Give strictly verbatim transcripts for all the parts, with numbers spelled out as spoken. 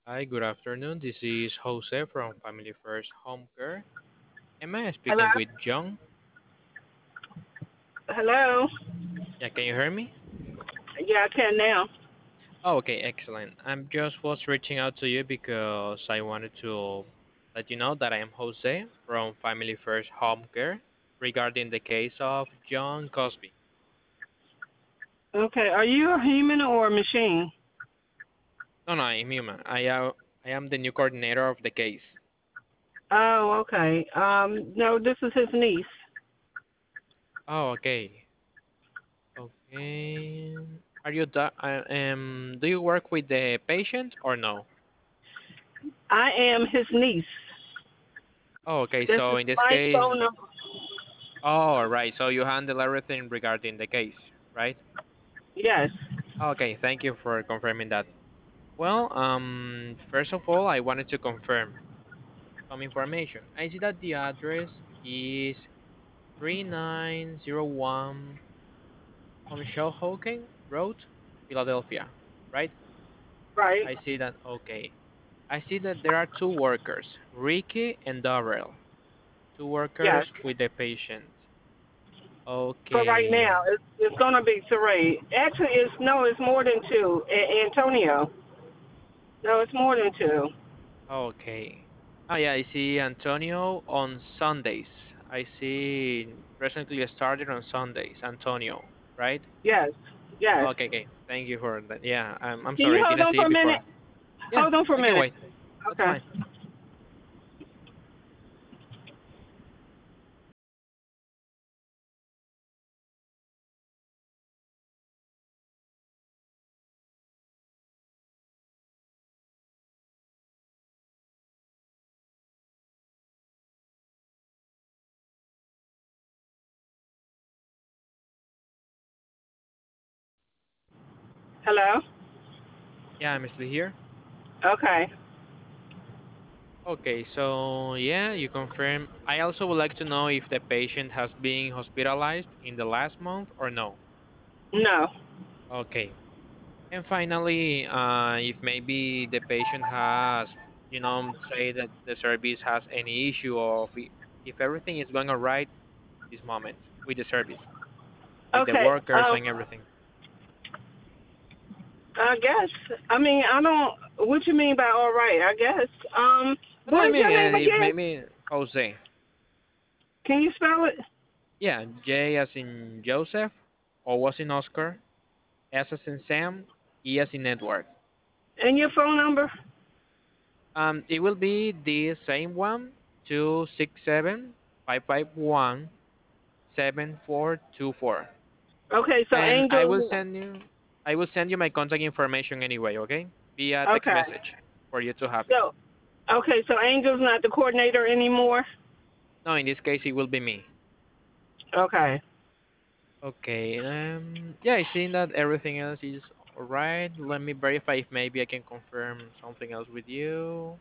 Hi, good afternoon. This is Jose from Family First Home Care. Am I Hello? speaking with John? Hello? Yeah, can you hear me? Yeah, I can now. Oh, okay, excellent. I'm just was reaching out to you because I wanted to let you know that I am Jose from Family First Home Care regarding the case of John Cosby. Okay, are you a human or a machine? No, no, I'm human. I am I am the new coordinator of the case. Oh, okay. Um, no, this is his niece. Oh, okay. Okay. Are you do- uh, um do you work with the patient or no? I am his niece. Oh, okay. This So is in this my case, phone number. oh, right. So you handle everything regarding the case, right? Yes. Okay. Thank you for confirming that. Well, um, first of all, I wanted to confirm some information. I see that the address is three nine zero one Conshohocken Road, Philadelphia, right? Right. I see that. Okay. I see that there are two workers, Ricky and Darrell. Two Yes. workers with the patient. For right Okay. now, it's, it's going to be Saray. Actually, it's no, it's more than two. A- Antonio. No, it's more than two. Okay. Oh yeah, I see Antonio on Sundays. I see recently started on Sundays, Antonio, right? Yes. Yes. Okay, okay. Thank you for that. Yeah, I'm I'm Can you sorry, I hold didn't on see for it a minute? before. Yeah, Hold on for a I can minute. wait. That's Okay. fine. Hello? Yeah, I'm still here. Okay. Okay, so yeah, you confirm. I also would like to know if the patient has been hospitalized in the last month or no. No. Okay. And finally, uh, if maybe the patient has, you know, say that the service has any issue of i- if everything is going all right this moment with the service, with the Okay. workers Um, and everything. I guess. I mean, I don't. What you mean by all right? I guess. Um, But what I is mean, your name uh, if again? maybe Jose, Can you spell it? yeah, J as in Joseph, O as in Oscar, S as in Sam, E as in Edward. And your phone number? Um, it will be the same one, two six seven five five one seven four two four. Okay. So And I will Angel. send you I will send you my contact information anyway, okay? Via text Okay. message for you to have it. So okay. So Angel's not the coordinator anymore. No, in this case it will be me. Okay. Okay. Um yeah, I see that everything else is alright. Let me verify if maybe I can confirm something else with you.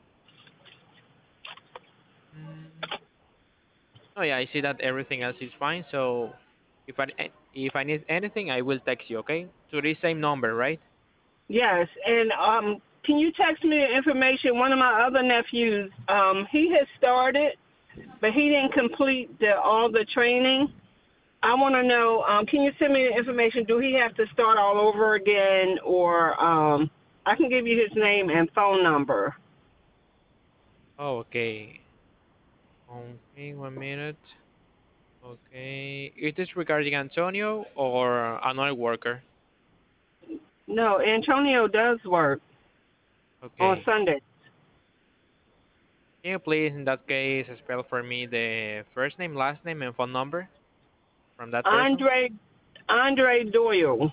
Mm. Oh yeah, I see that everything else is fine. So if I if I need anything, I will text you, okay? To this same number, right? Yes. And um, can you text me the information? One of my other nephews, um, he has started, but he didn't complete the all the training. I want to know, um, can you send me the information? Do he have to start all over again, or um, I can give you his name and phone number? Oh, okay. Okay, one minute. Okay. Is this regarding Antonio or another worker? No, Antonio does work on Okay. Sunday. Can you please, in that case, spell for me the first name, last name, and phone number from that person? Andre Andre Doyle.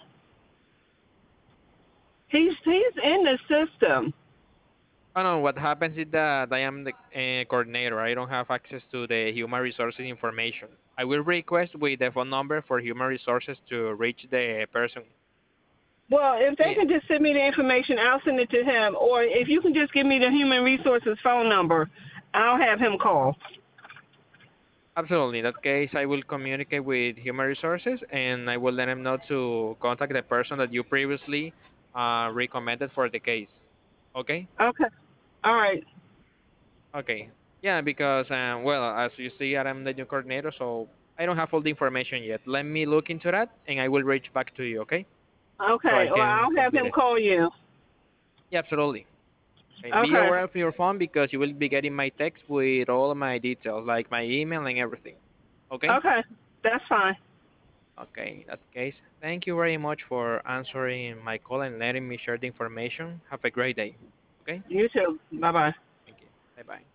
He's he's in the system. Oh no, what happens is that I am the uh, coordinator. I don't have access to the human resources information. I will request with the phone number for human resources to reach the person. Well, if they Yeah, can just send me the information, I'll send it to him. Or if you can just give me the human resources phone number, I'll have him call. absolutely. In that case, I will communicate with human resources and I will let them know to contact the person that you previously uh, recommended for the case. Okay. Okay. All right. Okay. Yeah, because um, well, as you see, I'm the new coordinator, so I don't have all the information yet. Let me look into that, and I will reach back to you. Okay, so I Okay. Well, can I'll have complete him it. call you. Yeah, absolutely. Okay, be Okay. aware of your phone because you will be getting my text with all of my details, like my email and everything. Okay. Okay. That's fine. Okay. In that case, thank you very much for answering my call and letting me share the information. Have a great day. Okay. You too. Bye bye. Thank you. Bye bye.